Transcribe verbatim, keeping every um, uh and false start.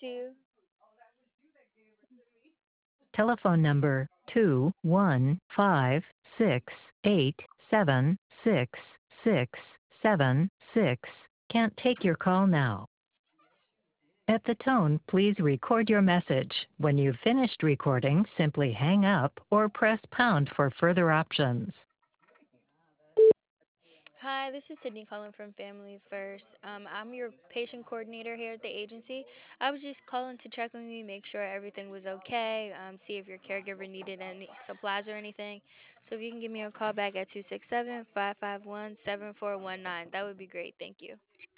two. Telephone number two one five six eight seven six six seven six can't take your call now. At the tone, please record your message. When you've finished recording, simply hang up or press pound for further options. Hi, this is Sydney calling from Family First. Um, I'm your patient coordinator here at the agency. I was just calling to check on you, make sure everything was okay, um, see if your caregiver needed any supplies or anything. So if you can give me a call back at two six seven, five five one, seven four one nine, that would be great. Thank you.